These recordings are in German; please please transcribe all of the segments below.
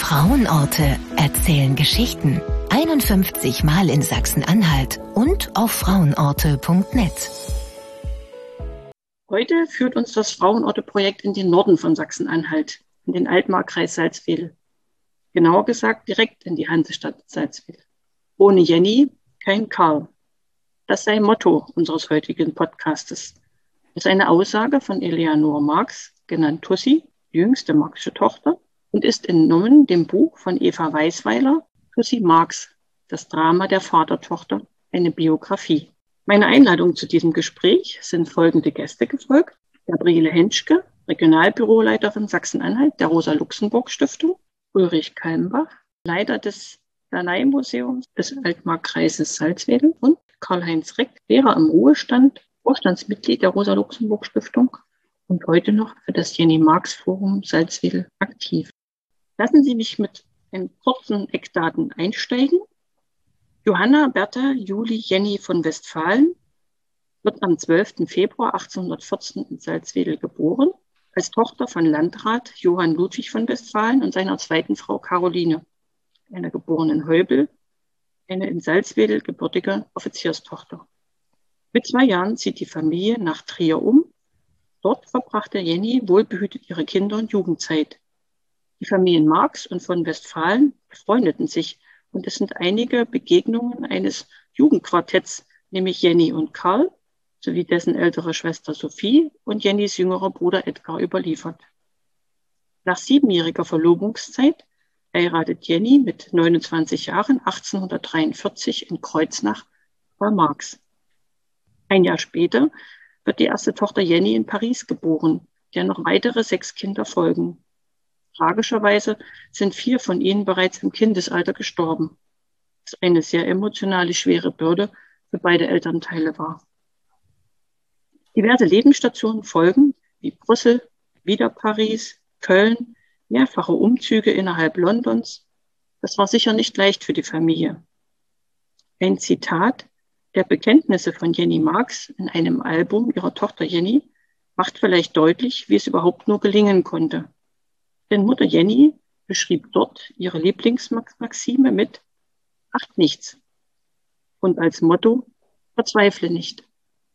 Frauenorte erzählen Geschichten. 51 Mal in Sachsen-Anhalt und auf frauenorte.net. Heute führt uns das Frauenorte-Projekt in den Norden von Sachsen-Anhalt, in den Altmarkkreis Salzwedel. Genauer gesagt direkt in die Hansestadt Salzwedel. Ohne Jenny kein Karl. Das sei Motto unseres heutigen Podcastes. Das ist eine Aussage von Eleanor Marx, genannt Tussi, die jüngste Marxische Tochter, und ist entnommen dem Buch von Eva Weisweiler, Tussi Marx, das Drama der Vatertochter, eine Biografie. Meine Einladung zu diesem Gespräch sind folgende Gäste gefolgt: Gabriele Henschke, Regionalbüroleiterin Sachsen-Anhalt der Rosa-Luxemburg-Stiftung, Ulrich Kalmbach, Leiter des Danai-Museums des Altmarkkreises Salzwedel, und Karl-Heinz Reck, Lehrer im Ruhestand, Vorstandsmitglied der Rosa-Luxemburg-Stiftung und heute noch für das Jenny-Marx-Forum Salzwedel aktiv. Lassen Sie mich mit einen kurzen Eckdaten einsteigen. Johanna Bertha Julie Jenny von Westphalen wird am 12. Februar 1814 in Salzwedel geboren, als Tochter von Landrat Johann Ludwig von Westphalen und seiner zweiten Frau Caroline, einer geborenen Heubel, eine in Salzwedel gebürtige Offizierstochter. Mit 2 Jahren zieht die Familie nach Trier um. Dort verbrachte Jenny wohlbehütet ihre Kinder- und Jugendzeit. Die Familien Marx und von Westphalen befreundeten sich und es sind einige Begegnungen eines Jugendquartetts, nämlich Jenny und Karl, sowie dessen ältere Schwester Sophie und Jennys jüngerer Bruder Edgar überliefert. Nach 7-jähriger Verlobungszeit heiratet Jenny mit 29 Jahren 1843 in Kreuznach Karl Marx. Ein Jahr später wird die erste Tochter Jenny in Paris geboren, der noch weitere 6 Kinder folgen. Tragischerweise sind 4 von ihnen bereits im Kindesalter gestorben, was eine sehr emotionale, schwere Bürde für beide Elternteile war. Diverse Lebensstationen folgen, wie Brüssel, wieder Paris, Köln, mehrfache Umzüge innerhalb Londons. Das war sicher nicht leicht für die Familie. Ein Zitat der Bekenntnisse von Jenny Marx in einem Album ihrer Tochter Jenny macht vielleicht deutlich, wie es überhaupt nur gelingen konnte. Denn Mutter Jenny beschrieb dort ihre Lieblingsmaxime mit „Acht nichts" und als Motto „Verzweifle nicht".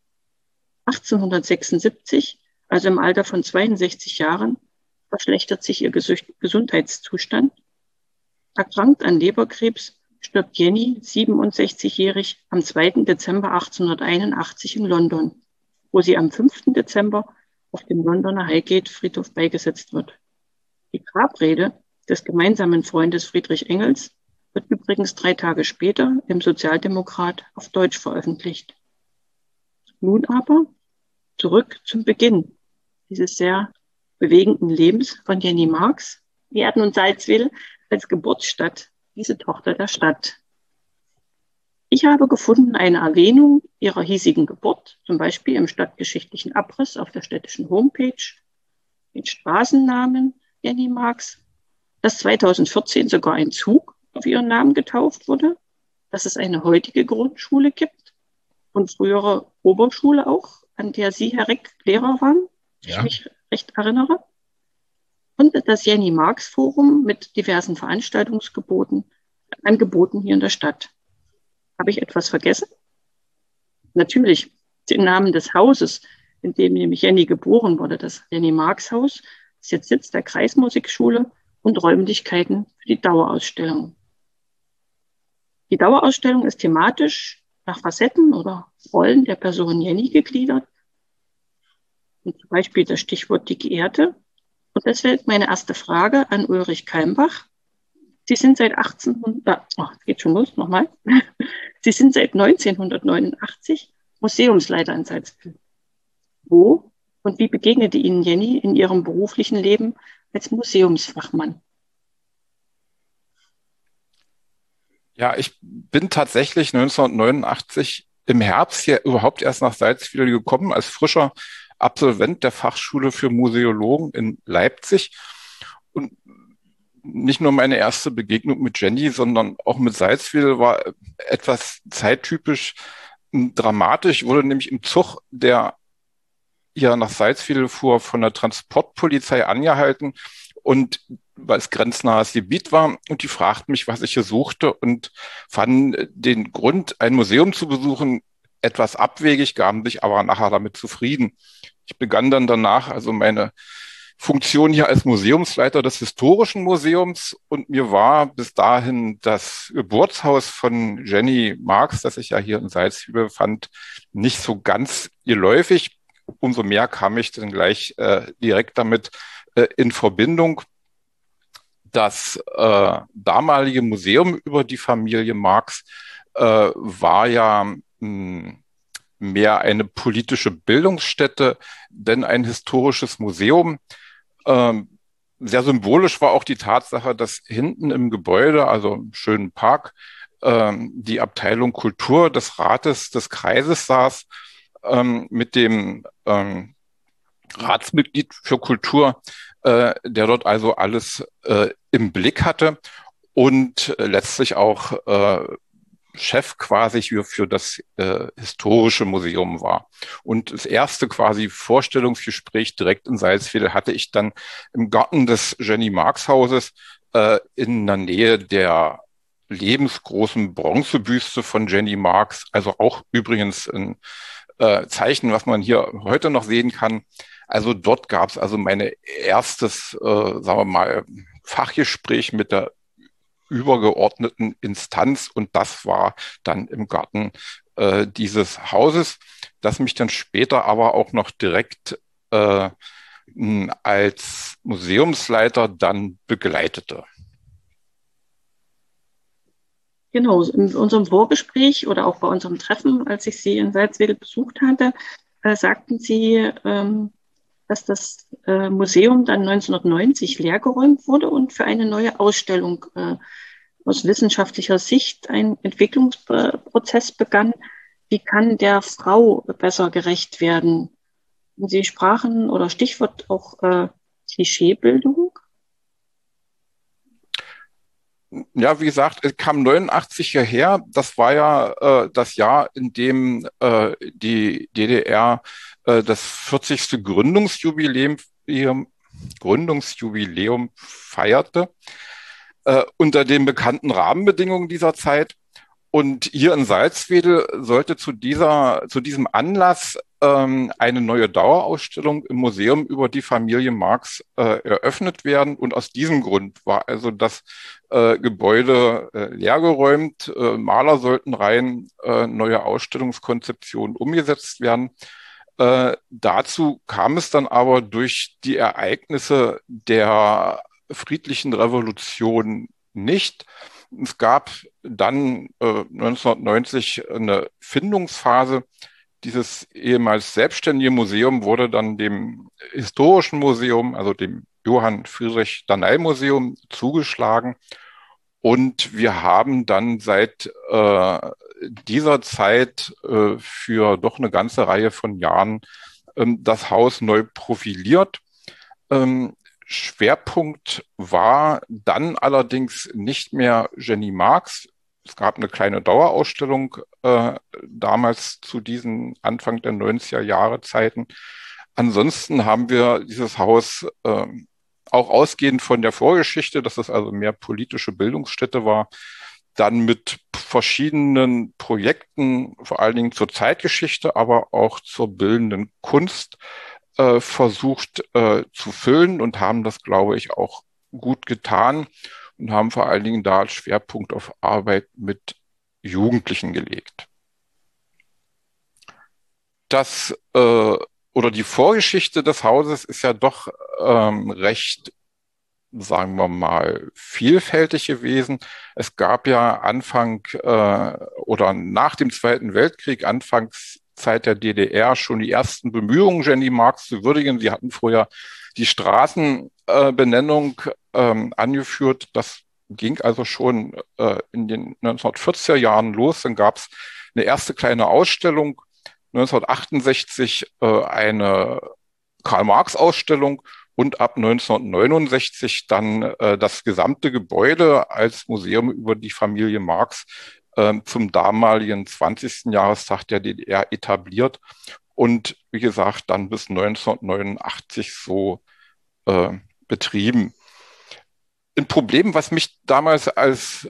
1876, also im Alter von 62 Jahren, verschlechtert sich ihr Gesundheitszustand. Erkrankt an Leberkrebs stirbt Jenny, 67-jährig, am 2. Dezember 1881 in London, wo sie am 5. Dezember auf dem Londoner Highgate-Friedhof beigesetzt wird. Die Grabrede des gemeinsamen Freundes Friedrich Engels wird übrigens 3 Tage später im Sozialdemokrat auf Deutsch veröffentlicht. Nun aber zurück zum Beginn dieses sehr bewegenden Lebens von Jenny Marx. Wir hatten nun Salzwedel als Geburtsstadt, diese Tochter der Stadt. Ich habe gefunden eine Erwähnung ihrer hiesigen Geburt, zum Beispiel im stadtgeschichtlichen Abriss auf der städtischen Homepage, den Straßennamen Jenny Marx, dass 2014 sogar ein Zug auf ihren Namen getauft wurde, dass es eine heutige Grundschule gibt und frühere Oberschule auch, an der Sie, Herr Reck, Lehrer waren, ich mich recht erinnere. Und das Jenny-Marx-Forum mit diversen Veranstaltungsangeboten hier in der Stadt. Habe ich etwas vergessen? Natürlich, den Namen des Hauses, in dem nämlich Jenny geboren wurde, das Jenny-Marx-Haus, ist jetzt Sitz der Kreismusikschule und Räumlichkeiten für die Dauerausstellung. Die Dauerausstellung ist thematisch nach Facetten oder Rollen der Person Jenny gegliedert. Und zum Beispiel das Stichwort die Geehrte. Und deshalb meine erste Frage an Ulrich Kalmbach. Sie sind seit 1989 Museumsleiter in Salzwedel. Wo und wie begegnete Ihnen Jenny in Ihrem beruflichen Leben als Museumsfachmann? Ja, ich bin tatsächlich 1989 im Herbst hier überhaupt erst nach Salzwedel gekommen, als frischer Absolvent der Fachschule für Museologen in Leipzig. Und nicht nur meine erste Begegnung mit Jenny, sondern auch mit Salzwedel war etwas zeittypisch dramatisch. Ich wurde nämlich im Zug, der ja nach Salzwedel fuhr, von der Transportpolizei angehalten und weil es grenznahes Gebiet war. Und die fragten mich, was ich hier suchte, und fanden den Grund, ein Museum zu besuchen, etwas abwegig, gaben sich aber nachher damit zufrieden. Ich begann dann danach also meine Funktion hier als Museumsleiter des Historischen Museums, und mir war bis dahin das Geburtshaus von Jenny Marx, das sich ja hier in Salzgitter befand, nicht so ganz geläufig. Umso mehr kam ich dann gleich direkt damit in Verbindung. Das damalige Museum über die Familie Marx war ja mehr eine politische Bildungsstätte, denn ein historisches Museum. Sehr symbolisch war auch die Tatsache, dass hinten im Gebäude, also im schönen Park, die Abteilung Kultur des Rates des Kreises saß, mit dem Ratsmitglied für Kultur, der dort also alles im Blick hatte und letztlich auch Chef quasi für das historische Museum war. Und das erste quasi Vorstellungsgespräch direkt in Salzwedel hatte ich dann im Garten des Jenny Marx Hauses in der Nähe der lebensgroßen Bronzebüste von Jenny Marx, also auch übrigens ein Zeichen, was man hier heute noch sehen kann. Also dort gab es also meine erstes, sagen wir mal, Fachgespräch mit der übergeordneten Instanz, und das war dann im Garten dieses Hauses, das mich dann später aber auch noch direkt als Museumsleiter dann begleitete. Genau, in unserem Vorgespräch oder auch bei unserem Treffen, als ich Sie in Salzwedel besucht hatte, sagten Sie, dass das Museum dann 1990 leergeräumt wurde und für eine neue Ausstellung aus wissenschaftlicher Sicht ein Entwicklungsprozess begann. Wie kann der Frau besser gerecht werden? Und Sie sprachen, oder Stichwort auch Klischeebildung. Ja, wie gesagt, es kam 89 hierher. Das war ja das Jahr, in dem die DDR das 40. Gründungsjubiläum feierte, unter den bekannten Rahmenbedingungen dieser Zeit. Und hier in Salzwedel sollte zu diesem Anlass eine neue Dauerausstellung im Museum über die Familie Marx eröffnet werden. Und aus diesem Grund war also das Gebäude leergeräumt. Maler sollten rein, neue Ausstellungskonzeptionen umgesetzt werden. Dazu kam es dann aber durch die Ereignisse der friedlichen Revolution nicht. Es gab dann 1990 eine Findungsphase. Dieses ehemals selbstständige Museum wurde dann dem Historischen Museum, also dem Johann Friedrich Danell Museum, zugeschlagen. Und wir haben dann seit dieser Zeit für doch eine ganze Reihe von Jahren das Haus neu profiliert. Schwerpunkt war dann allerdings nicht mehr Jenny Marx. Es gab eine kleine Dauerausstellung damals zu diesen Anfang der 90er Jahre Zeiten. Ansonsten haben wir dieses Haus auch ausgehend von der Vorgeschichte, dass es also mehr politische Bildungsstätte war, dann mit verschiedenen Projekten, vor allen Dingen zur Zeitgeschichte, aber auch zur bildenden Kunst versucht zu füllen und haben das, glaube ich, auch gut getan und haben vor allen Dingen da als Schwerpunkt auf Arbeit mit Jugendlichen gelegt. Oder die Vorgeschichte des Hauses ist ja doch recht, sagen wir mal, vielfältig gewesen. Es gab ja Anfang oder nach dem Zweiten Weltkrieg, Anfangszeit der DDR, schon die ersten Bemühungen, Jenny Marx zu würdigen. Sie hatten vorher die Straßenbenennung angeführt. Das ging also schon in den 1940er Jahren los. Dann gab es eine erste kleine Ausstellung, 1968 eine Karl-Marx-Ausstellung und ab 1969 dann das gesamte Gebäude als Museum über die Familie Marx zum damaligen 20. Jahrestag der DDR etabliert und wie gesagt dann bis 1989 so betrieben. ein Problem, was mich damals als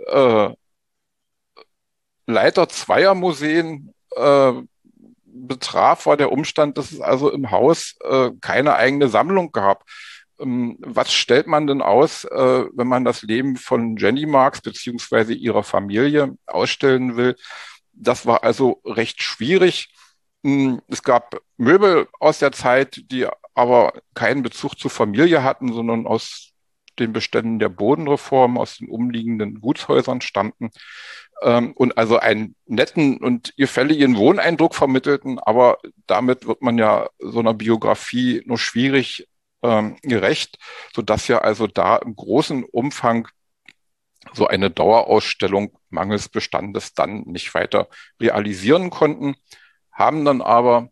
Leiter zweier Museen betraf, war der Umstand, dass es also im Haus keine eigene Sammlung gab. Was stellt man denn aus, wenn man das Leben von Jenny Marx beziehungsweise ihrer Familie ausstellen will? Das war also recht schwierig. Es gab Möbel aus der Zeit, die aber keinen Bezug zur Familie hatten, sondern aus den Beständen der Bodenreform, aus den umliegenden Gutshäusern stammten und also einen netten und gefälligen Wohneindruck vermittelten. Aber damit wird man ja so einer Biografie nur schwierig gerecht, sodass wir also da im großen Umfang so eine Dauerausstellung mangels Bestandes dann nicht weiter realisieren konnten, haben dann aber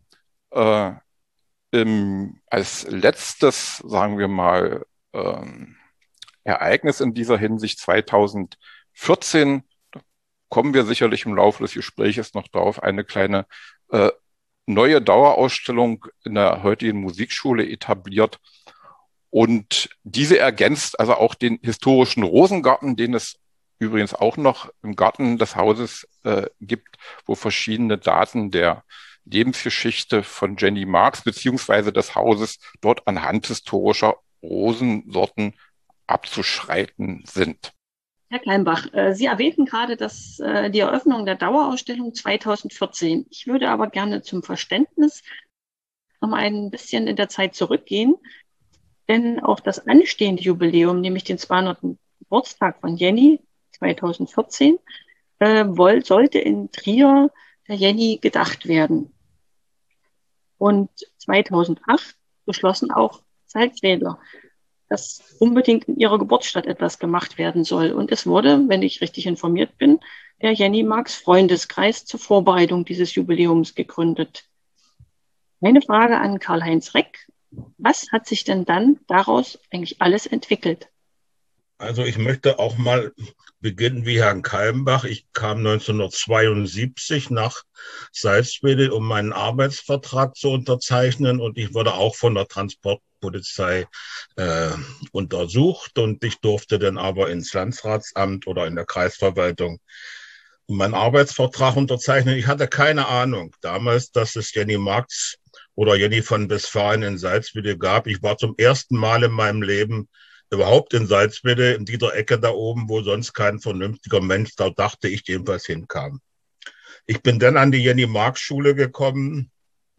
als letztes, sagen wir mal, Ereignis in dieser Hinsicht 2014, da kommen wir sicherlich im Laufe des Gesprächs noch drauf, eine kleine neue Dauerausstellung in der heutigen Musikschule etabliert. Und diese ergänzt also auch den historischen Rosengarten, den es übrigens auch noch im Garten des Hauses gibt, wo verschiedene Daten der Lebensgeschichte von Jenny Marx beziehungsweise des Hauses dort anhand historischer Rosensorten abzuschreiten sind. Herr Kleinbach, Sie erwähnten gerade die Eröffnung der Dauerausstellung 2014. Ich würde aber gerne zum Verständnis noch mal ein bisschen in der Zeit zurückgehen, denn auch das anstehende Jubiläum, nämlich den 200. Geburtstag von Jenny 2014, sollte in Trier der Jenny gedacht werden. Und 2008 beschlossen auch Salzwedler, dass unbedingt in ihrer Geburtsstadt etwas gemacht werden soll. Und es wurde, wenn ich richtig informiert bin, der Jenny Marx Freundeskreis zur Vorbereitung dieses Jubiläums gegründet. Meine Frage an Karl-Heinz Reck: Was hat sich denn dann daraus eigentlich alles entwickelt? Also ich möchte auch mal beginnen wie Herrn Kalmbach. Ich kam 1972 nach Salzwedel, um meinen Arbeitsvertrag zu unterzeichnen, und ich wurde auch von der Transportpolizei untersucht, und ich durfte dann aber ins Landratsamt oder in der Kreisverwaltung meinen Arbeitsvertrag unterzeichnen. Ich hatte keine Ahnung damals, dass es Jenny Marx oder Jenny von Westfalen in Salzwedel gab. Ich war zum ersten Mal in meinem Leben überhaupt in Salzwedel, in dieser Ecke da oben, wo sonst kein vernünftiger Mensch, da dachte ich, jedenfalls hinkam. Ich bin dann an die Jenny-Marx-Schule gekommen.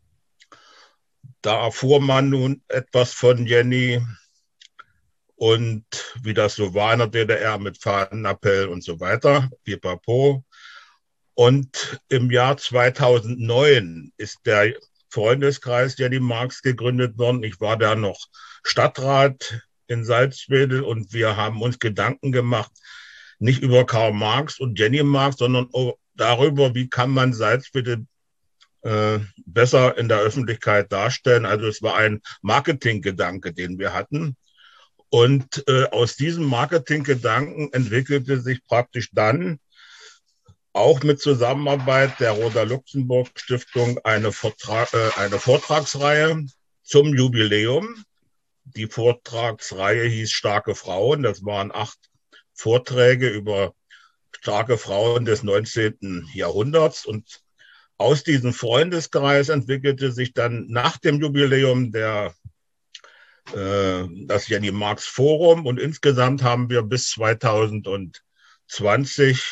Da erfuhr man nun etwas von Jenny und wie das so war in der DDR mit Fahnenappell und so weiter, pipapo. Und im Jahr 2009 ist der Freundeskreis Jenny Marx gegründet worden. Ich war da noch Stadtrat in Salzwedel, und wir haben uns Gedanken gemacht, nicht über Karl Marx und Jenny Marx, sondern darüber, wie kann man Salzwedel besser in der Öffentlichkeit darstellen. Also es war ein Marketinggedanke, den wir hatten. Und aus diesem Marketinggedanken entwickelte sich praktisch dann auch mit Zusammenarbeit der Rosa-Luxemburg-Stiftung eine Vortragsreihe zum Jubiläum. Die Vortragsreihe hieß Starke Frauen. Das waren 8 Vorträge über starke Frauen des 19. Jahrhunderts. Und aus diesem Freundeskreis entwickelte sich dann nach dem Jubiläum das Jenny Marx Forum. Und insgesamt haben wir bis 2020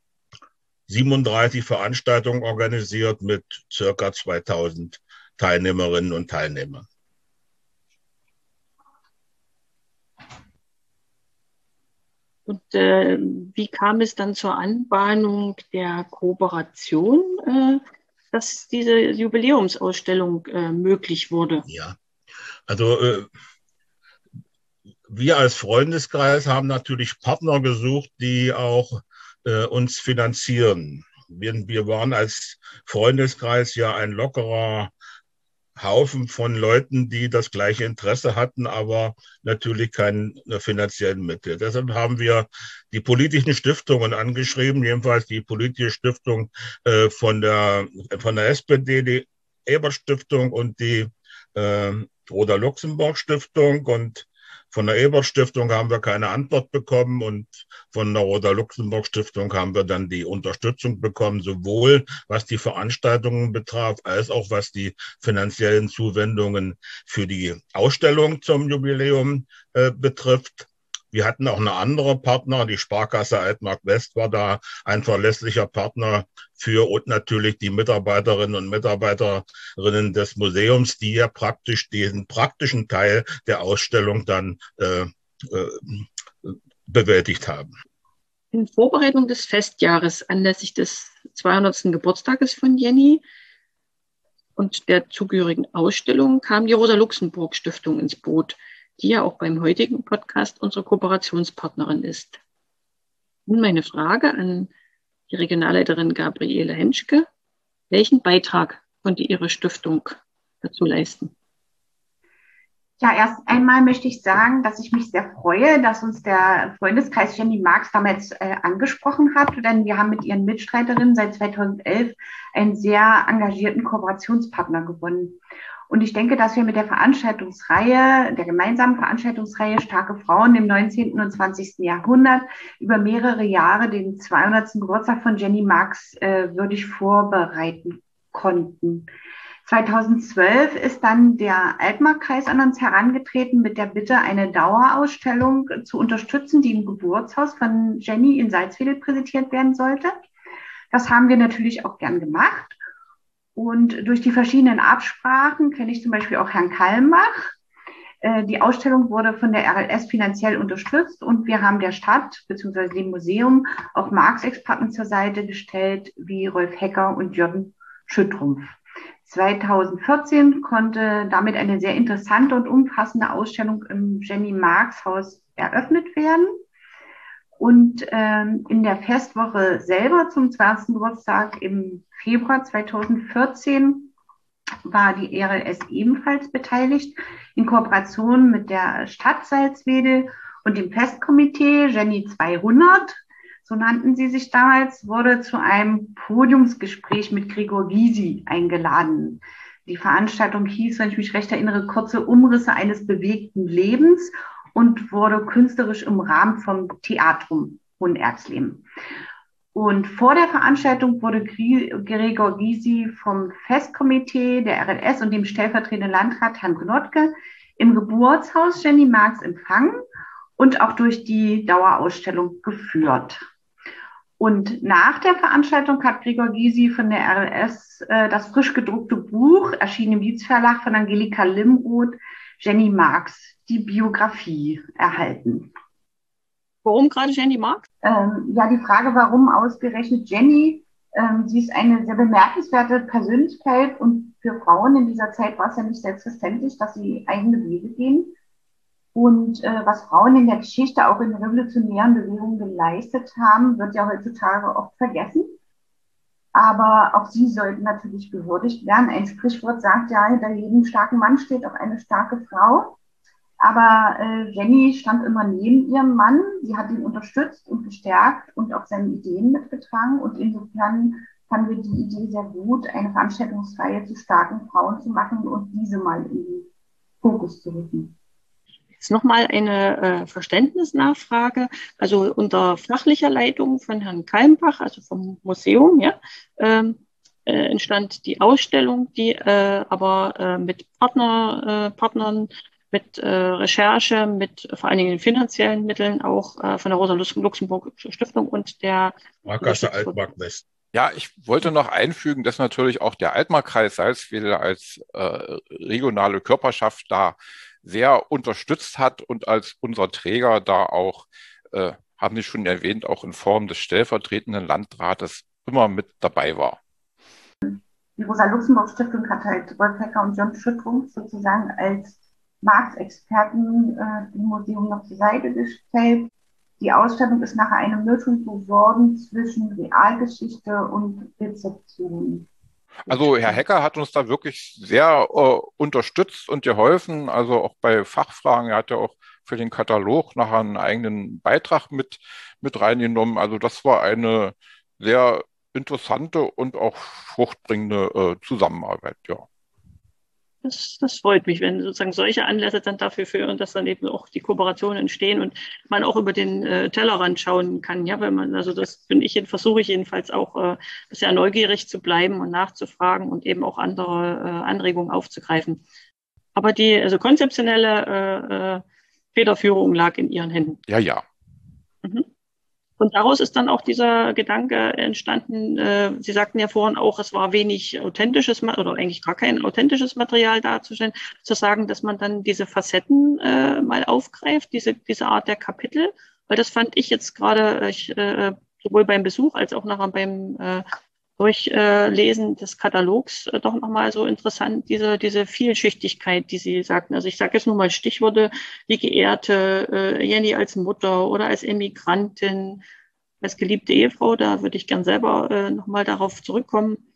37 Veranstaltungen organisiert mit circa 2000 Teilnehmerinnen und Teilnehmern. Und wie kam es dann zur Anbahnung der Kooperation, dass diese Jubiläumsausstellung möglich wurde? Ja, also wir als Freundeskreis haben natürlich Partner gesucht, die auch uns finanzieren. Wir waren als Freundeskreis ja ein lockerer Haufen von Leuten, die das gleiche Interesse hatten, aber natürlich keine finanziellen Mittel. Deshalb haben wir die politischen Stiftungen angeschrieben, jedenfalls die politische Stiftung von der SPD, die Ebert-Stiftung und die Rosa-Luxemburg-Stiftung. Und Von der Ebert-Stiftung haben wir keine Antwort bekommen und von der Rosa-Luxemburg-Stiftung haben wir dann die Unterstützung bekommen, sowohl was die Veranstaltungen betraf, als auch was die finanziellen Zuwendungen für die Ausstellung zum Jubiläum betrifft. Wir hatten auch eine andere Partner, die Sparkasse Altmark West war da ein verlässlicher Partner für und natürlich die Mitarbeiterinnen und Mitarbeiterinnen des Museums, die ja praktisch diesen praktischen Teil der Ausstellung dann bewältigt haben. In Vorbereitung des Festjahres anlässlich des 200. Geburtstages von Jenny und der zugehörigen Ausstellung kam die Rosa-Luxemburg-Stiftung ins Boot, die ja auch beim heutigen Podcast unsere Kooperationspartnerin ist. Nun meine Frage an die Regionalleiterin Gabriele Henschke. Welchen Beitrag konnte Ihre Stiftung dazu leisten? Ja, erst einmal möchte ich sagen, dass ich mich sehr freue, dass uns der Freundeskreis Jenny Marx damals angesprochen hat, denn wir haben mit ihren Mitstreiterinnen seit 2011 einen sehr engagierten Kooperationspartner gewonnen. Und ich denke, dass wir mit der Veranstaltungsreihe, der gemeinsamen Veranstaltungsreihe Starke Frauen im 19. und 20. Jahrhundert über mehrere Jahre den 200. Geburtstag von Jenny Marx würdig vorbereiten konnten. 2012 ist dann der Altmark-Kreis an uns herangetreten mit der Bitte, eine Dauerausstellung zu unterstützen, die im Geburtshaus von Jenny in Salzwedel präsentiert werden sollte. Das haben wir natürlich auch gern gemacht. Und durch die verschiedenen Absprachen kenne ich zum Beispiel auch Herrn Kalmbach. Die Ausstellung wurde von der RLS finanziell unterstützt und wir haben der Stadt bzw. dem Museum auch Marx-Experten zur Seite gestellt, wie Rolf Hecker und Jürgen Schüttrumpf. 2014 konnte damit eine sehr interessante und umfassende Ausstellung im Jenny Marx Haus eröffnet werden. Und in der Festwoche selber zum 20. Geburtstag im Februar 2014 war die RLS ebenfalls beteiligt in Kooperation mit der Stadt Salzwedel und dem Festkomitee Jenny 200, so nannten sie sich damals, wurde zu einem Podiumsgespräch mit Gregor Gysi eingeladen. Die Veranstaltung hieß, wenn ich mich recht erinnere, kurze Umrisse eines bewegten Lebens und wurde künstlerisch im Rahmen vom Theatrum Hohenerxleben. Und vor der Veranstaltung wurde Gregor Gysi vom Festkomitee der RLS und dem stellvertretenden Landrat Herrn Gnotke im Geburtshaus Jenny Marx empfangen und auch durch die Dauerausstellung geführt. Und nach der Veranstaltung hat Gregor Gysi von der RLS das frisch gedruckte Buch, erschienen im Dietz Verlag von Angelika Limroth, Jenny Marx, die Biografie, erhalten. Warum gerade Jenny Marx? Ja, die Frage, warum ausgerechnet Jenny? Sie ist eine sehr bemerkenswerte Persönlichkeit und für Frauen in dieser Zeit war es ja nicht selbstverständlich, dass sie eigene Wege gehen. Und was Frauen in der Geschichte auch in revolutionären Bewegungen geleistet haben, wird ja heutzutage oft vergessen. Aber auch sie sollten natürlich gewürdigt werden. Ein Sprichwort sagt ja, hinter jedem starken Mann steht auch eine starke Frau. Aber Jenny stand immer neben ihrem Mann. Sie hat ihn unterstützt und gestärkt und auch seine Ideen mitgetragen. Und insofern fanden wir die Idee sehr gut, eine Veranstaltungsreihe zu starken Frauen zu machen und diese mal in den Fokus zu rücken. Jetzt nochmal eine Verständnisnachfrage. Also unter fachlicher Leitung von Herrn Kalmbach, also vom Museum, ja, entstand die Ausstellung, die aber mit Partnern, mit Recherche, mit vor allen Dingen finanziellen Mitteln auch von der Rosa-Luxemburg-Stiftung und der Sparkasse Altmark West. Ja, ich wollte noch einfügen, dass natürlich auch der Altmark-Kreis Salzwedel als regionale Körperschaft da sehr unterstützt hat und als unser Träger da auch, haben Sie schon erwähnt, auch in Form des stellvertretenden Landrates immer mit dabei war. Die Rosa-Luxemburg-Stiftung hat halt Rolf Hecker und John Schüttrumpf sozusagen als Marx-Experten dem Museum noch zur Seite gestellt. Die Ausstellung ist nachher eine Mischung geworden zwischen Realgeschichte und Rezeption. Also Herr Hecker hat uns da wirklich sehr unterstützt und geholfen, also auch bei Fachfragen. Er hat ja auch für den Katalog nachher einen eigenen Beitrag mit reingenommen. Also das war eine sehr interessante und auch fruchtbringende Zusammenarbeit, ja. Das freut mich, wenn sozusagen solche Anlässe dann dafür führen, dass dann eben auch die Kooperationen entstehen und man auch über den Tellerrand schauen kann. Ja, wenn man, also das versuche ich jedenfalls auch sehr neugierig zu bleiben und nachzufragen und eben auch andere Anregungen aufzugreifen. Aber die also konzeptionelle Federführung lag in Ihren Händen. Ja, ja. Mhm. Und daraus ist dann auch dieser Gedanke entstanden, Sie sagten ja vorhin auch, es war wenig authentisches oder eigentlich gar kein authentisches Material darzustellen, zu sagen, dass man dann diese Facetten mal aufgreift, diese Art der Kapitel, weil das fand ich jetzt gerade sowohl beim Besuch als auch nachher beim Durchlesen des Katalogs doch nochmal so interessant, diese Vielschichtigkeit, die Sie sagten. Also ich sage jetzt nur mal Stichworte, die geehrte Jenny als Mutter oder als Emigrantin, als geliebte Ehefrau, da würde ich gern selber nochmal darauf zurückkommen.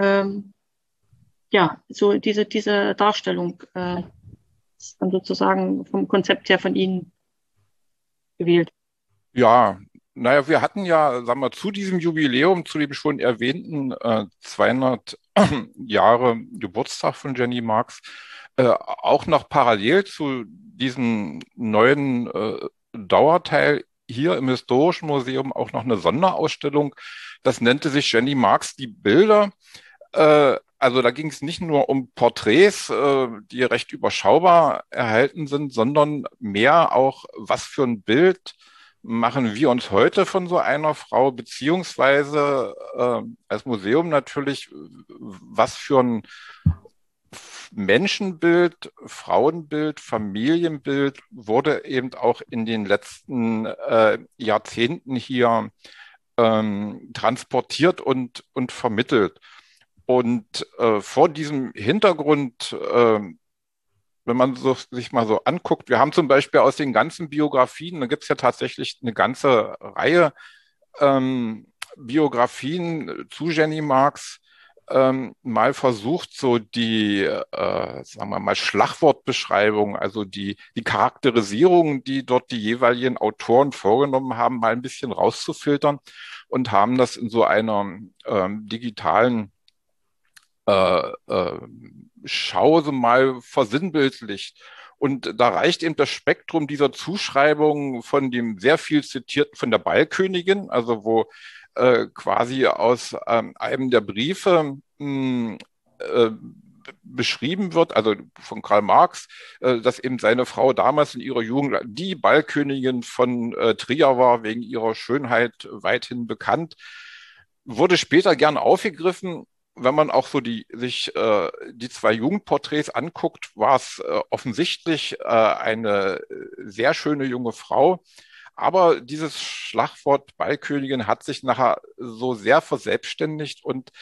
Ja, so diese Darstellung ist dann sozusagen vom Konzept her von Ihnen gewählt. Ja, naja, wir hatten ja, sagen wir, zu diesem Jubiläum, zu dem schon erwähnten 200 Jahre Geburtstag von Jenny Marx, auch noch parallel zu diesem neuen Dauerteil hier im Historischen Museum auch noch eine Sonderausstellung. Das nannte sich Jenny Marx die Bilder. Also da ging es nicht nur um Porträts, die recht überschaubar erhalten sind, sondern mehr auch, was für ein Bild machen wir uns heute von so einer Frau, beziehungsweise als Museum natürlich, was für ein Menschenbild, Frauenbild, Familienbild wurde eben auch in den letzten Jahrzehnten hier transportiert und vermittelt. Und vor diesem Hintergrund, wenn man sich mal so anguckt, wir haben zum Beispiel aus den ganzen Biografien, da gibt es ja tatsächlich eine ganze Reihe Biografien zu Jenny Marx, mal versucht, so die, sagen wir mal, Schlagwortbeschreibung, also die Charakterisierung, die dort die jeweiligen Autoren vorgenommen haben, mal ein bisschen rauszufiltern und haben das in so einer digitalen Schau so mal versinnbildlicht. Und da reicht eben das Spektrum dieser Zuschreibung von dem sehr viel zitierten, von der Ballkönigin, also wo quasi aus einem der Briefe äh, beschrieben wird, also von Karl Marx, dass eben seine Frau damals in ihrer Jugend die Ballkönigin von Trier war, wegen ihrer Schönheit weithin bekannt, wurde später gern aufgegriffen. Wenn man auch so sich die zwei Jugendporträts anguckt, war es offensichtlich eine sehr schöne junge Frau. Aber dieses Schlagwort Ballkönigin hat sich nachher so sehr verselbstständigt und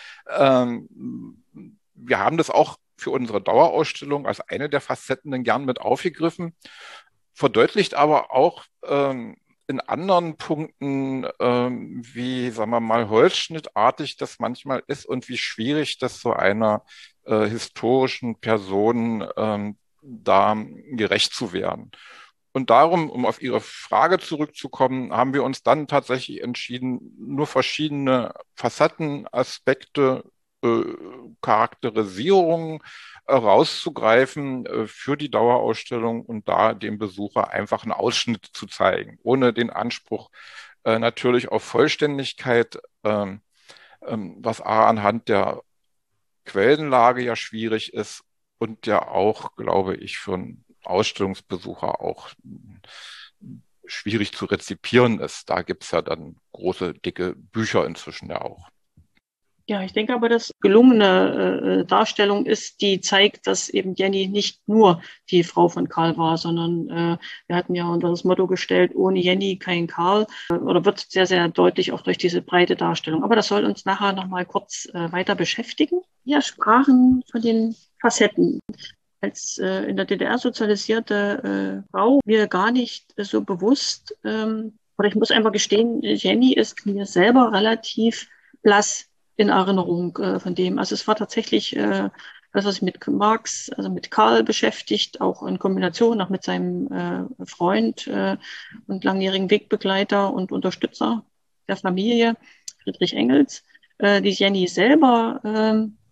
wir haben das auch für unsere Dauerausstellung als eine der Facetten dann gern mit aufgegriffen, verdeutlicht aber auch in anderen Punkten, wie, sagen wir mal, holzschnittartig das manchmal ist und wie schwierig das so einer historischen Person da gerecht zu werden. Und darum, um auf Ihre Frage zurückzukommen, haben wir uns dann tatsächlich entschieden, nur verschiedene Facetten, Aspekte, Charakterisierungen rauszugreifen für die Dauerausstellung und da dem Besucher einfach einen Ausschnitt zu zeigen, ohne den Anspruch natürlich auf Vollständigkeit, was anhand der Quellenlage ja schwierig ist und ja auch, glaube ich, für einen Ausstellungsbesucher auch schwierig zu rezipieren ist. Da gibt es ja dann große, dicke Bücher inzwischen ja auch. Ja, ich denke aber, dass gelungene Darstellung ist, die zeigt, dass eben Jenny nicht nur die Frau von Karl war, sondern wir hatten ja unter das Motto gestellt, ohne Jenny kein Karl, oder wird sehr, sehr deutlich auch durch diese breite Darstellung. Aber das soll uns nachher nochmal kurz weiter beschäftigen. Wir sprachen von den Facetten. Als in der DDR sozialisierte Frau mir gar nicht so bewusst, oder ich muss einfach gestehen, Jenny ist mir selber relativ blass in Erinnerung von dem. Also es war tatsächlich das, was sich mit Marx, also mit Karl beschäftigt, auch in Kombination auch mit seinem Freund und langjährigen Wegbegleiter und Unterstützer der Familie, Friedrich Engels. Die Jenny selber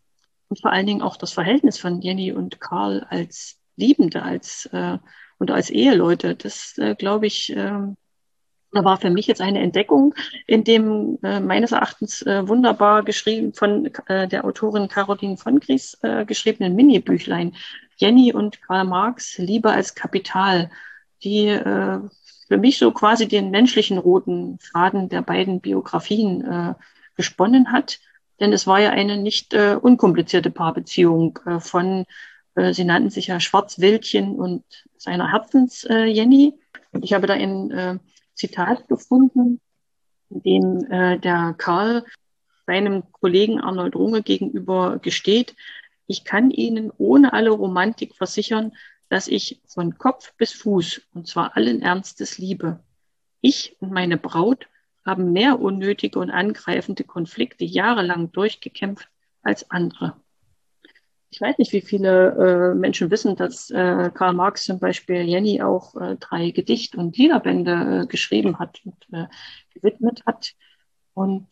Und vor allen Dingen auch das Verhältnis von Jenny und Karl als Liebende, und als Eheleute, das glaube ich, da war für mich jetzt eine Entdeckung in dem meines Erachtens wunderbar geschrieben von der Autorin Caroline von Gries geschriebenen Mini-Büchlein Jenny und Karl Marx, Liebe als Kapital, die für mich so quasi den menschlichen roten Faden der beiden Biografien gesponnen hat. Denn es war ja eine nicht unkomplizierte Paarbeziehung sie nannten sich ja Schwarzwildchen und seiner Herzens-Jenny. Und ich habe da ein Zitat gefunden, in dem der Karl seinem Kollegen Arnold Runge gegenüber gesteht: Ich kann Ihnen ohne alle Romantik versichern, dass ich von Kopf bis Fuß, und zwar allen Ernstes, liebe. Ich und meine Braut haben mehr unnötige und angreifende Konflikte jahrelang durchgekämpft als andere. Ich weiß nicht, wie viele Menschen wissen, dass Karl Marx zum Beispiel Jenny auch 3 Gedicht- und Liederbände geschrieben hat und gewidmet hat. Und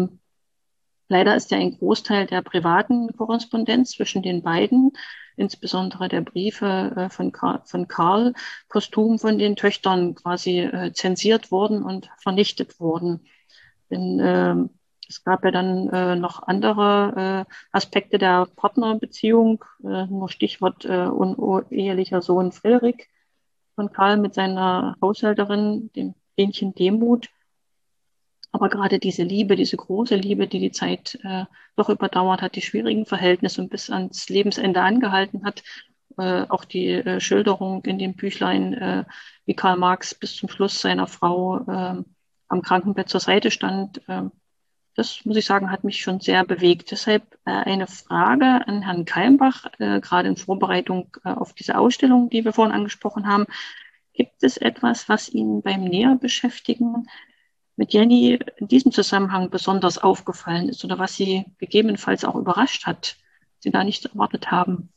leider ist ja ein Großteil der privaten Korrespondenz zwischen den beiden, insbesondere der Briefe von Karl, posthum von den Töchtern quasi zensiert worden und vernichtet worden. Denn es gab ja dann noch andere Aspekte der Partnerbeziehung, nur Stichwort unehelicher Sohn Friedrich von Karl mit seiner Haushälterin, dem Lenchen Demuth. Aber gerade diese Liebe, diese große Liebe, die die Zeit doch überdauert hat, die schwierigen Verhältnisse und bis ans Lebensende angehalten hat, auch die Schilderung in dem Büchlein, wie Karl Marx bis zum Schluss seiner Frau am Krankenbett zur Seite stand, das muss ich sagen, hat mich schon sehr bewegt. Deshalb eine Frage an Herrn Kalmbach, gerade in Vorbereitung auf diese Ausstellung, die wir vorhin angesprochen haben. Gibt es etwas, was Ihnen beim Näherbeschäftigen mit Jenny in diesem Zusammenhang besonders aufgefallen ist oder was Sie gegebenenfalls auch überrascht hat, Sie da nicht erwartet haben?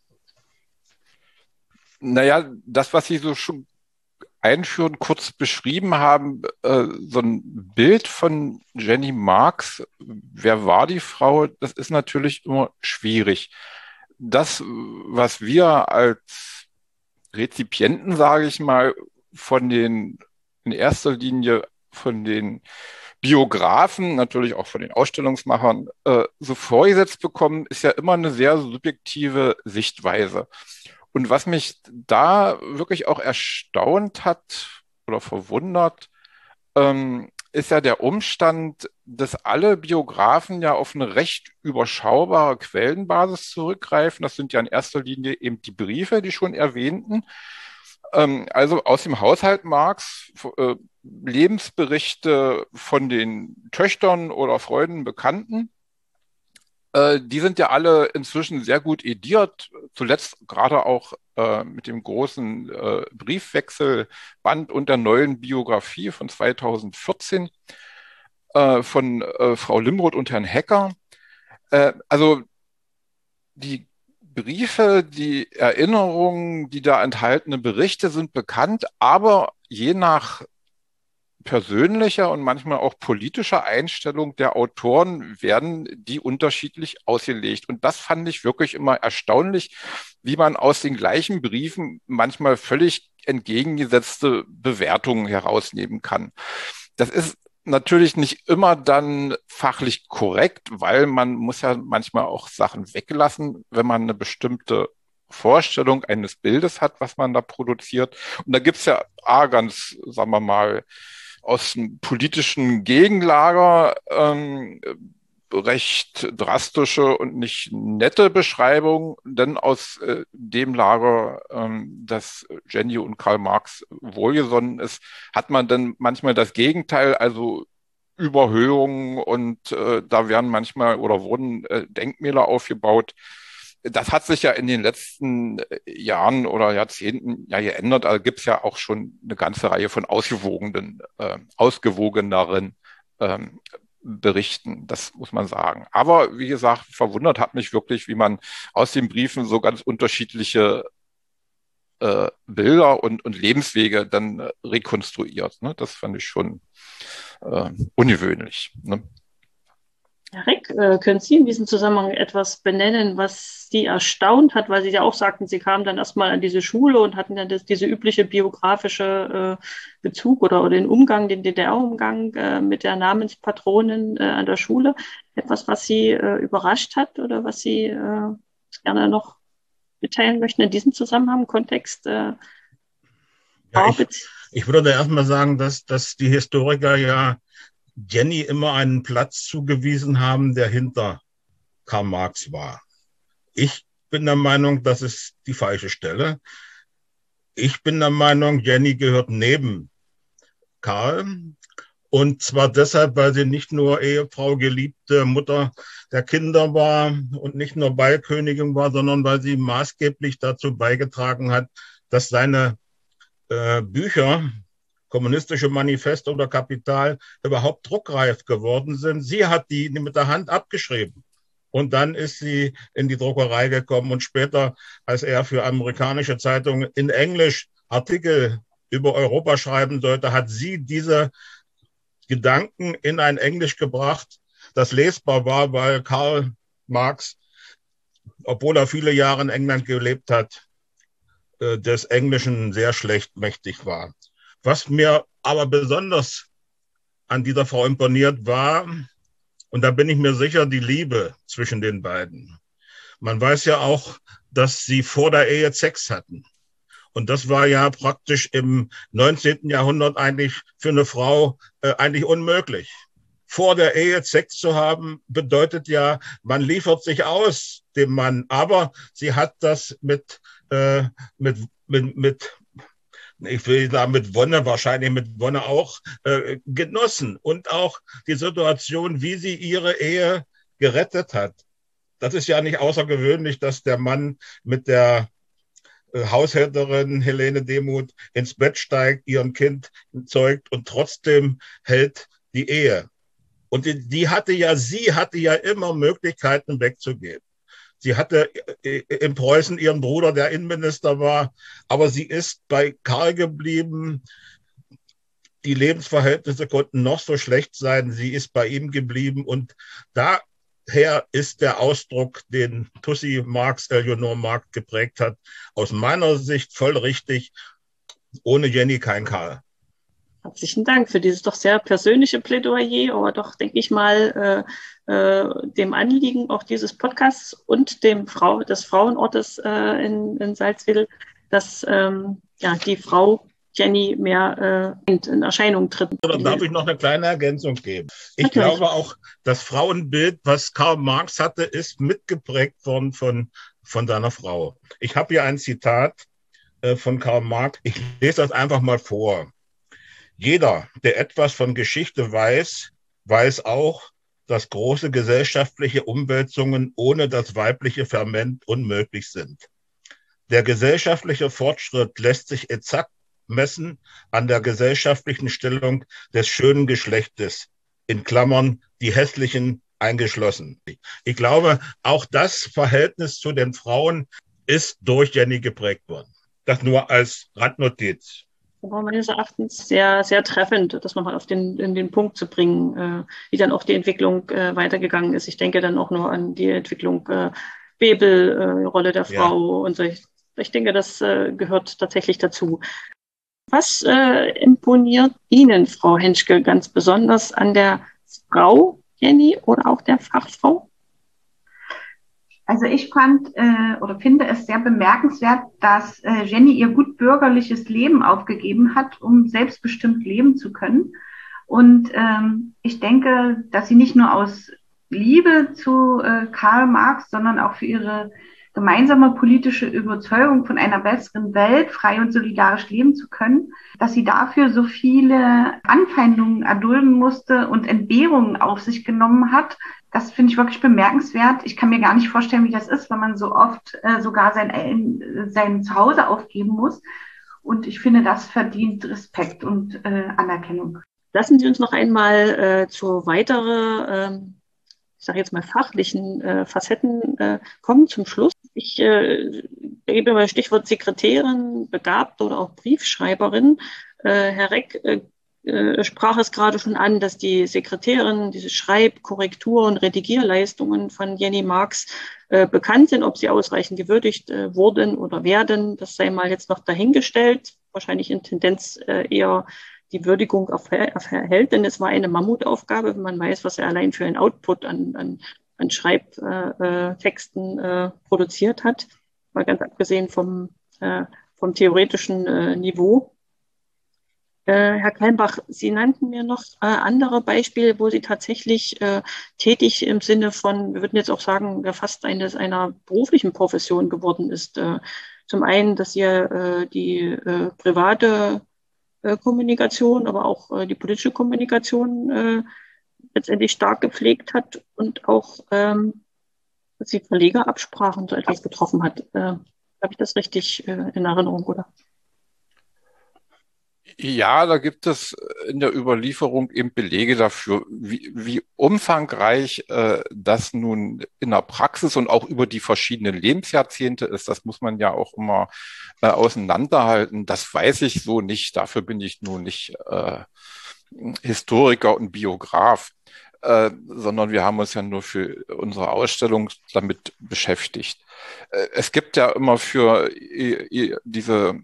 Naja, das, was Sie so schon einführend kurz beschrieben haben, so ein Bild von Jenny Marx, wer war die Frau, das ist natürlich immer schwierig. Das, was wir als Rezipienten, sage ich mal, in erster Linie von den Biografen, natürlich auch von den Ausstellungsmachern, so vorgesetzt bekommen, ist ja immer eine sehr subjektive Sichtweise. Und was mich da wirklich auch erstaunt hat oder verwundert, ist ja der Umstand, dass alle Biografen ja auf eine recht überschaubare Quellenbasis zurückgreifen. Das sind ja in erster Linie eben die Briefe, die schon erwähnten. Also aus dem Haushalt Marx, Lebensberichte von den Töchtern oder Freunden, Bekannten. Die sind ja alle inzwischen sehr gut ediert, zuletzt gerade auch mit dem großen Briefwechselband und der neuen Biografie von 2014 von Frau Limroth und Herrn Hecker. Also die Briefe, die Erinnerungen, die da enthaltenen Berichte sind bekannt, aber je nach persönlicher und manchmal auch politischer Einstellung der Autoren werden die unterschiedlich ausgelegt. Und das fand ich wirklich immer erstaunlich, wie man aus den gleichen Briefen manchmal völlig entgegengesetzte Bewertungen herausnehmen kann. Das ist natürlich nicht immer dann fachlich korrekt, weil man muss ja manchmal auch Sachen weglassen, wenn man eine bestimmte Vorstellung eines Bildes hat, was man da produziert. Und da gibt's ja ganz, sagen wir mal, aus dem politischen Gegenlager recht drastische und nicht nette Beschreibung, denn aus dem Lager, dass Jenny und Karl Marx wohlgesonnen ist, hat man dann manchmal das Gegenteil, also Überhöhungen und da werden manchmal oder wurden Denkmäler aufgebaut. Das hat sich ja in den letzten Jahren oder Jahrzehnten ja geändert. Also gibt es ja auch schon eine ganze Reihe von ausgewogeneren Berichten, das muss man sagen. Aber wie gesagt, verwundert hat mich wirklich, wie man aus den Briefen so ganz unterschiedliche Bilder und Lebenswege dann rekonstruiert. Ne? Das fand ich schon ungewöhnlich. Ne? Herr Reck, können Sie in diesem Zusammenhang etwas benennen, was Sie erstaunt hat, weil Sie ja auch sagten, Sie kamen dann erstmal an diese Schule und hatten dann diese übliche biografische Bezug oder den Umgang, den DDR-Umgang mit der Namenspatronin an der Schule. Etwas, was Sie überrascht hat oder was Sie gerne noch mitteilen möchten in diesem Zusammenhang, Kontext? Ja, ich würde erstmal sagen, dass die Historiker ja Jenny immer einen Platz zugewiesen haben, der hinter Karl Marx war. Ich bin der Meinung, das ist die falsche Stelle. Ich bin der Meinung, Jenny gehört neben Karl. Und zwar deshalb, weil sie nicht nur Ehefrau, geliebte Mutter der Kinder war und nicht nur Ballkönigin war, sondern weil sie maßgeblich dazu beigetragen hat, dass seine Bücher, Kommunistische Manifest oder Kapital, überhaupt druckreif geworden sind. Sie hat die mit der Hand abgeschrieben. Und dann ist sie in die Druckerei gekommen. Und später, als er für amerikanische Zeitungen in Englisch Artikel über Europa schreiben sollte, hat sie diese Gedanken in ein Englisch gebracht, das lesbar war, weil Karl Marx, obwohl er viele Jahre in England gelebt hat, des Englischen sehr schlecht mächtig war. Was mir aber besonders an dieser Frau imponiert war, und da bin ich mir sicher, die Liebe zwischen den beiden. Man weiß ja auch, dass sie vor der Ehe Sex hatten. Und das war ja praktisch im 19. Jahrhundert eigentlich für eine Frau eigentlich unmöglich. Vor der Ehe Sex zu haben, bedeutet ja, man liefert sich aus dem Mann. Aber sie hat das mit ich will sagen mit Wonne, wahrscheinlich mit Wonne auch, genossen. Und auch die Situation, wie sie ihre Ehe gerettet hat. Das ist ja nicht außergewöhnlich, dass der Mann mit der Haushälterin Helene Demuth ins Bett steigt, ihren Kind zeugt und trotzdem hält die Ehe. Und sie hatte ja immer Möglichkeiten wegzugehen. Sie hatte in Preußen ihren Bruder, der Innenminister war, aber sie ist bei Karl geblieben. Die Lebensverhältnisse konnten noch so schlecht sein. Sie ist bei ihm geblieben und daher ist der Ausdruck, den Tussi Marx, Eleonore Marx geprägt hat, aus meiner Sicht voll richtig. Ohne Jenny kein Karl. Herzlichen Dank für dieses doch sehr persönliche Plädoyer, aber doch, denke ich mal, dem Anliegen auch dieses Podcasts und des Frauenortes in Salzwedel, dass die Frau Jenny mehr in Erscheinung tritt. Oder darf ich noch eine kleine Ergänzung geben? Ich glaube auch, das Frauenbild, was Karl Marx hatte, ist mitgeprägt worden von seiner Frau. Ich habe hier ein Zitat von Karl Marx. Ich lese das einfach mal vor. Jeder, der etwas von Geschichte weiß, weiß auch, dass große gesellschaftliche Umwälzungen ohne das weibliche Ferment unmöglich sind. Der gesellschaftliche Fortschritt lässt sich exakt messen an der gesellschaftlichen Stellung des schönen Geschlechtes, in Klammern die hässlichen eingeschlossen. Ich glaube, auch das Verhältnis zu den Frauen ist durch Jenny geprägt worden. Das nur als Randnotiz. Aber meines Erachtens sehr, sehr treffend, das nochmal in den Punkt zu bringen, wie dann auch die Entwicklung weitergegangen ist. Ich denke dann auch nur an die Entwicklung Bebel, Rolle der Frau und so. Ich denke, das gehört tatsächlich dazu. Was imponiert Ihnen, Frau Henschke, ganz besonders an der Frau Jenny oder auch der Fachfrau? Also ich finde es sehr bemerkenswert, dass Jenny ihr gut bürgerliches Leben aufgegeben hat, um selbstbestimmt leben zu können. Und ich denke, dass sie nicht nur aus Liebe zu Karl Marx, sondern auch für ihre gemeinsame politische Überzeugung von einer besseren Welt, frei und solidarisch leben zu können, dass sie dafür so viele Anfeindungen erdulden musste und Entbehrungen auf sich genommen hat. Das finde ich wirklich bemerkenswert. Ich kann mir gar nicht vorstellen, wie das ist, wenn man so oft sogar sein Zuhause aufgeben muss. Und ich finde, das verdient Respekt und Anerkennung. Lassen Sie uns noch einmal zu weiteren, ich sage jetzt mal fachlichen Facetten kommen zum Schluss. Ich gebe mal Stichwort Sekretärin, Begabt oder auch Briefschreiberin. Herr Reck, sprach es gerade schon an, dass die Sekretärin, diese Schreib-, Korrektur- und Redigierleistungen von Jenny Marx bekannt sind. Ob sie ausreichend gewürdigt wurden oder werden, das sei mal jetzt noch dahingestellt. Wahrscheinlich in Tendenz eher die Würdigung erhält, denn es war eine Mammutaufgabe, wenn man weiß, was er allein für einen Output an Schreibtexten produziert hat, mal ganz abgesehen vom theoretischen Niveau. Herr Kellenbach, Sie nannten mir noch andere Beispiele, wo Sie tatsächlich tätig im Sinne von, wir würden jetzt auch sagen, wer fast einer beruflichen Profession geworden ist. Zum einen, dass ihr die private Kommunikation, aber auch die politische Kommunikation letztendlich stark gepflegt hat und auch, dass Sie Verlegerabsprachen so etwas getroffen hat. Habe ich das richtig in Erinnerung, oder? Ja, da gibt es in der Überlieferung eben Belege dafür, wie umfangreich das nun in der Praxis und auch über die verschiedenen Lebensjahrzehnte ist. Das muss man ja auch immer auseinanderhalten. Das weiß ich so nicht. Dafür bin ich nun nicht Historiker und Biograf, sondern wir haben uns ja nur für unsere Ausstellung damit beschäftigt. Es gibt ja immer für diese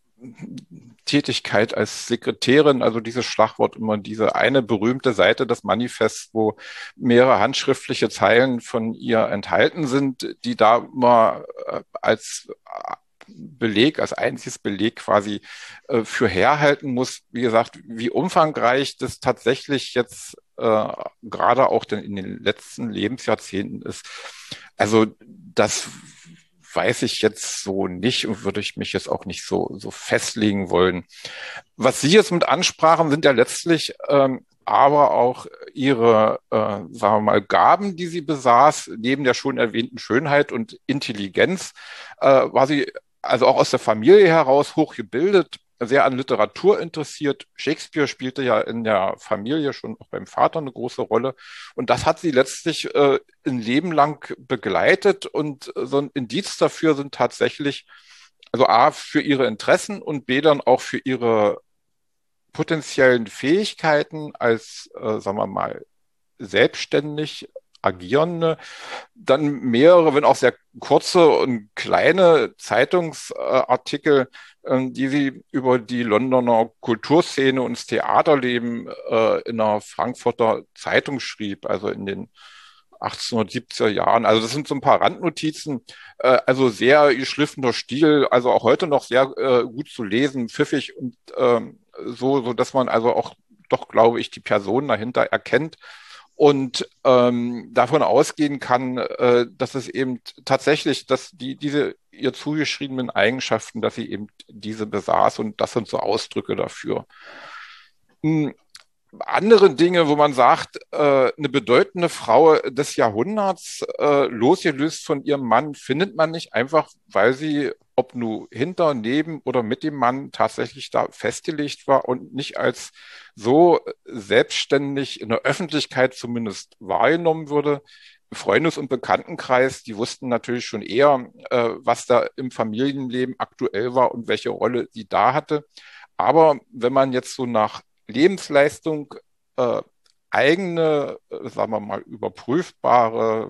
Tätigkeit als Sekretärin, also dieses Schlagwort immer diese eine berühmte Seite des Manifests, wo mehrere handschriftliche Zeilen von ihr enthalten sind, die da immer als Beleg, als einziges Beleg quasi für herhalten muss. Wie gesagt, wie umfangreich das tatsächlich jetzt gerade auch in den letzten Lebensjahrzehnten ist. Also das weiß ich jetzt so nicht und würde ich mich jetzt auch nicht so festlegen wollen. Was Sie jetzt mit ansprachen, sind ja letztlich aber auch ihre, sagen wir mal, Gaben, die sie besaß. Neben der schon erwähnten Schönheit und Intelligenz war sie also auch aus der Familie heraus hochgebildet, sehr an Literatur interessiert. Shakespeare spielte ja in der Familie schon auch beim Vater eine große Rolle. Und das hat sie letztlich ein Leben lang begleitet. Und so ein Indiz dafür sind tatsächlich, also A, für ihre Interessen und B, dann auch für ihre potenziellen Fähigkeiten als, sagen wir mal, selbstständig Agierende, dann mehrere, wenn auch sehr kurze und kleine Zeitungsartikel, die sie über die Londoner Kulturszene und das Theaterleben in einer Frankfurter Zeitung schrieb, also in den 1870er Jahren. Also das sind so ein paar Randnotizen, also sehr geschliffener Stil, also auch heute noch sehr gut zu lesen, pfiffig und so, dass man also auch doch, glaube ich, die Person dahinter erkennt und davon ausgehen kann, dass es eben tatsächlich, dass diese ihr zugeschriebenen Eigenschaften, dass sie eben diese besaß und das sind so Ausdrücke dafür. Andere Dinge, wo man sagt, eine bedeutende Frau des Jahrhunderts, losgelöst von ihrem Mann, findet man nicht einfach, weil sie, ob nur hinter, neben oder mit dem Mann tatsächlich da festgelegt war und nicht als so selbstständig in der Öffentlichkeit zumindest wahrgenommen würde. Im Freundes- und Bekanntenkreis, die wussten natürlich schon eher, was da im Familienleben aktuell war und welche Rolle sie da hatte. Aber wenn man jetzt so nach Lebensleistung, eigene, sagen wir mal, überprüfbare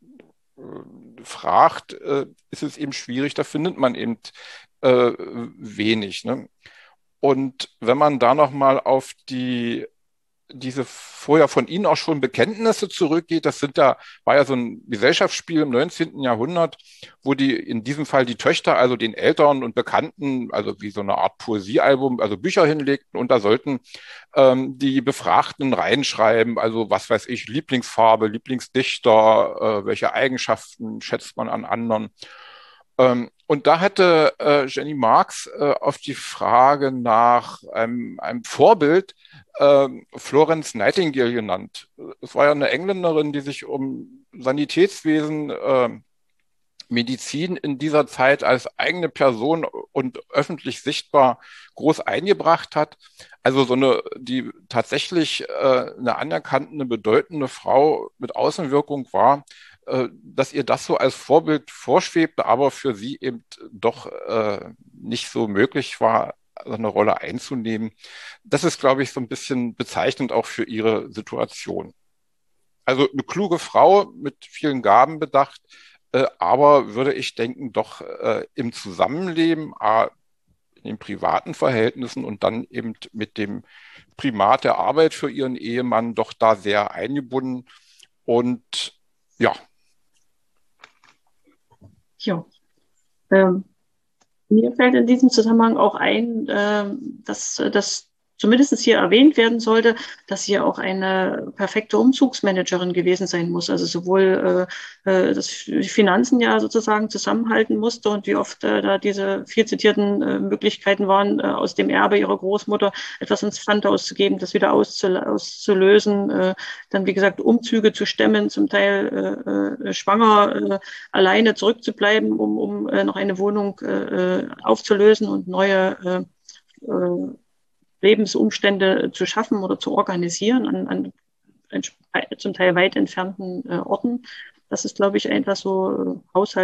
fragt, ist es eben schwierig, da findet man eben wenig. Ne? Und wenn man da nochmal auf diese vorher von Ihnen auch schon Bekenntnisse zurückgeht, war ja so ein Gesellschaftsspiel im 19. Jahrhundert, wo in diesem Fall die Töchter, also den Eltern und Bekannten, also wie so eine Art Poesiealbum, also Bücher hinlegten und da sollten die Befragten reinschreiben, also was weiß ich, Lieblingsfarbe, Lieblingsdichter, welche Eigenschaften schätzt man an anderen. Und da hatte Jenny Marx auf die Frage nach einem Vorbild Florence Nightingale genannt. Es war ja eine Engländerin, die sich um Sanitätswesen, Medizin in dieser Zeit als eigene Person und öffentlich sichtbar groß eingebracht hat. Also die tatsächlich eine anerkannte, eine bedeutende Frau mit Außenwirkung war, dass ihr das so als Vorbild vorschwebte, aber für sie eben doch nicht so möglich war, eine Rolle einzunehmen. Das ist, glaube ich, so ein bisschen bezeichnend auch für ihre Situation. Also eine kluge Frau mit vielen Gaben bedacht, aber würde ich denken, doch im Zusammenleben, in den privaten Verhältnissen und dann eben mit dem Primat der Arbeit für ihren Ehemann doch da sehr eingebunden. Und ja. Ja. Mir fällt in diesem Zusammenhang auch ein, dass das zumindest hier erwähnt werden sollte, dass sie auch eine perfekte Umzugsmanagerin gewesen sein muss. Also sowohl dass die Finanzen ja sozusagen zusammenhalten musste und wie oft da diese viel zitierten Möglichkeiten waren, aus dem Erbe ihrer Großmutter etwas ins Pfand auszugeben, das wieder auszulösen, dann wie gesagt Umzüge zu stemmen, zum Teil schwanger alleine zurückzubleiben, um noch eine Wohnung aufzulösen und neue Lebensumstände zu schaffen oder zu organisieren an zum Teil weit entfernten Orten. Das ist, glaube ich, einfach so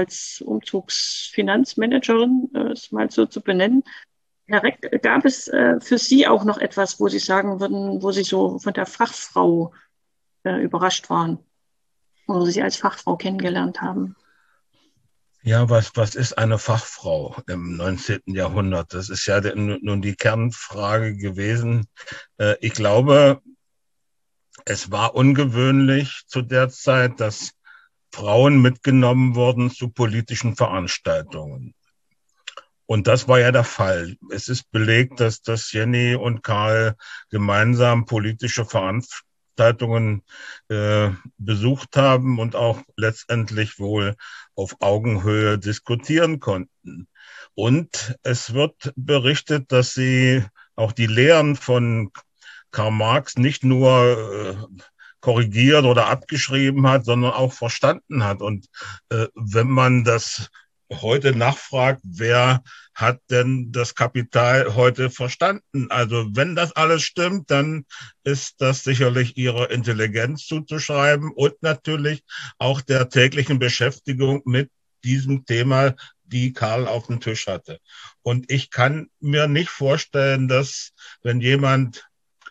Haushaltsumzugsfinanzmanagerin, es mal so zu benennen. Herr Reck, gab es für Sie auch noch etwas, wo Sie sagen würden, wo Sie so von der Fachfrau überrascht waren oder Sie als Fachfrau kennengelernt haben? Ja, was ist eine Fachfrau im 19. Jahrhundert? Das ist ja nun die Kernfrage gewesen. Ich glaube, es war ungewöhnlich zu der Zeit, dass Frauen mitgenommen wurden zu politischen Veranstaltungen. Und das war ja der Fall. Es ist belegt, dass Jenny und Karl gemeinsam politische Veranstaltungen besucht haben und auch letztendlich wohl auf Augenhöhe diskutieren konnten. Und es wird berichtet, dass sie auch die Lehren von Karl Marx nicht nur korrigiert oder abgeschrieben hat, sondern auch verstanden hat. Und wenn man das heute nachfragt, wer hat denn das Kapital heute verstanden? Also wenn das alles stimmt, dann ist das sicherlich ihrer Intelligenz zuzuschreiben und natürlich auch der täglichen Beschäftigung mit diesem Thema, die Karl auf dem Tisch hatte. Und ich kann mir nicht vorstellen, dass wenn jemand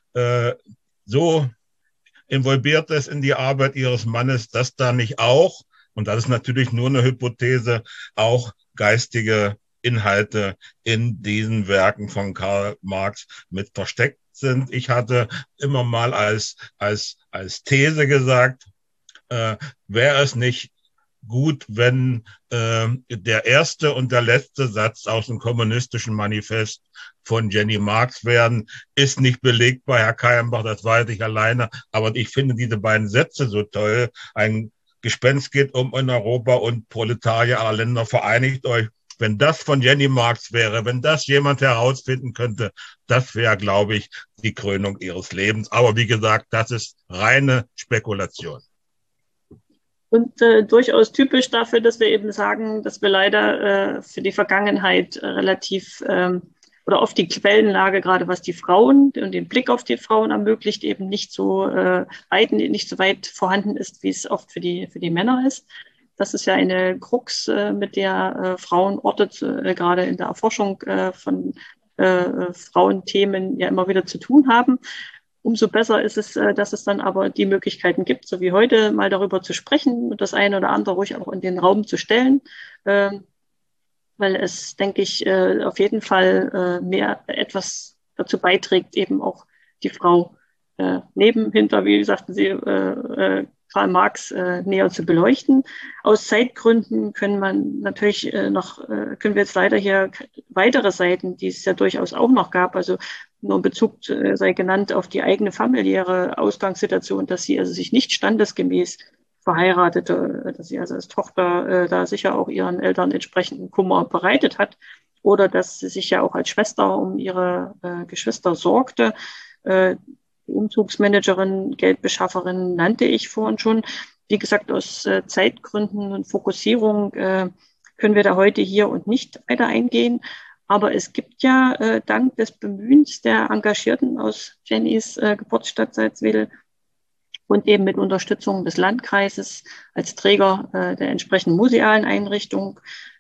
so involviert ist in die Arbeit ihres Mannes, dass da nicht auch, und das ist natürlich nur eine Hypothese, auch geistige Inhalte in diesen Werken von Karl Marx mit versteckt sind. Ich hatte immer mal als These gesagt, wäre es nicht gut, wenn der erste und der letzte Satz aus dem kommunistischen Manifest von Jenny Marx werden, ist nicht belegbar, Herr Keilenbach, das weiß ich alleine, aber ich finde diese beiden Sätze so toll. Ein Gespenst geht um in Europa und Proletarier aller Länder, vereinigt euch. Wenn das von Jenny Marx wäre, wenn das jemand herausfinden könnte, das wäre, glaube ich, die Krönung ihres Lebens. Aber wie gesagt, das ist reine Spekulation. Und durchaus typisch dafür, dass wir eben sagen, dass wir leider für die Vergangenheit relativ oder oft die Quellenlage, gerade was die Frauen und den Blick auf die Frauen ermöglicht, eben nicht so weit vorhanden ist, wie es oft für die Männer ist. Das ist ja eine Krux, mit der Frauenorte gerade in der Erforschung von Frauenthemen ja immer wieder zu tun haben. Umso besser ist es, dass es dann aber die Möglichkeiten gibt, so wie heute, mal darüber zu sprechen und das eine oder andere ruhig auch in den Raum zu stellen, weil es, denke ich, auf jeden Fall mehr etwas dazu beiträgt, eben auch die Frau hinter, wie sagten Sie, Karl Marx näher zu beleuchten. Aus Zeitgründen können wir jetzt leider hier weitere Seiten, die es ja durchaus auch noch gab, also nur Bezug sei genannt auf die eigene familiäre Ausgangssituation, dass sie also sich nicht standesgemäß verheiratete, dass sie also als Tochter da sicher auch ihren Eltern entsprechenden Kummer bereitet hat oder dass sie sich ja auch als Schwester um ihre Geschwister sorgte. Umzugsmanagerin, Geldbeschafferin nannte ich vorhin schon. Wie gesagt, aus Zeitgründen und Fokussierung können wir da heute hier und nicht weiter eingehen. Aber es gibt ja dank des Bemühens der Engagierten aus Jennys Geburtsstadt Salzwedel und eben mit Unterstützung des Landkreises als Träger der entsprechenden musealen Einrichtung,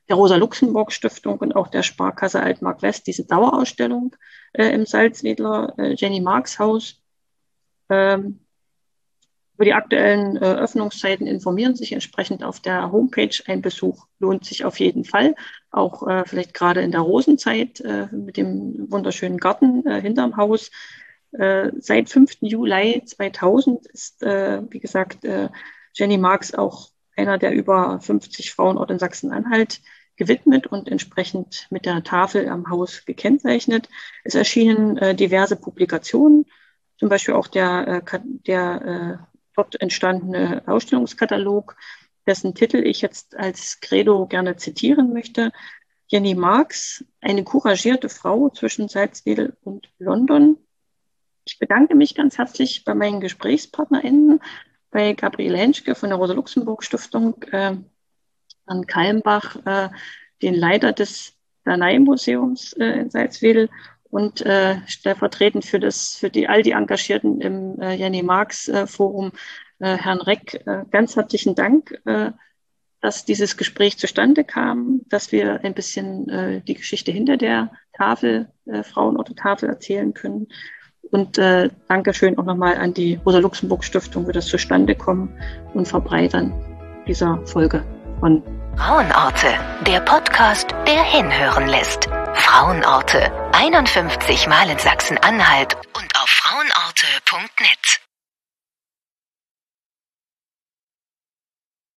der Rosa-Luxemburg-Stiftung und auch der Sparkasse Altmark West diese Dauerausstellung im Salzwedler Jenny Marx Haus. Über die aktuellen Öffnungszeiten informieren sich entsprechend auf der Homepage. Ein Besuch lohnt sich auf jeden Fall, auch vielleicht gerade in der Rosenzeit mit dem wunderschönen Garten hinterm Haus. Seit 5. Juli 2000 ist, wie gesagt, Jenny Marx auch einer der über 50 Frauenorte in Sachsen-Anhalt gewidmet und entsprechend mit der Tafel am Haus gekennzeichnet. Es erschienen diverse Publikationen, zum Beispiel auch der dort entstandene Ausstellungskatalog, dessen Titel ich jetzt als Credo gerne zitieren möchte. Jenny Marx, eine couragierte Frau zwischen Salzwedel und London. Ich bedanke mich ganz herzlich bei meinen GesprächspartnerInnen, bei Gabriele Henschke von der Rosa-Luxemburg-Stiftung, Herrn Kalmbach, den Leiter des Danai-Museums in Salzwedel und stellvertretend für all die Engagierten im Jenny Marx Forum, Herrn Reck, ganz herzlichen Dank, dass dieses Gespräch zustande kam, dass wir ein bisschen die Geschichte hinter der Tafel, Frauenorte-Tafel erzählen können. Und Dankeschön auch nochmal an die Rosa-Luxemburg-Stiftung für das Zustandekommen und Verbreitern dieser Folge von Frauenorte, der Podcast, der hinhören lässt. Frauenorte, 51 Mal in Sachsen-Anhalt und auf frauenorte.net.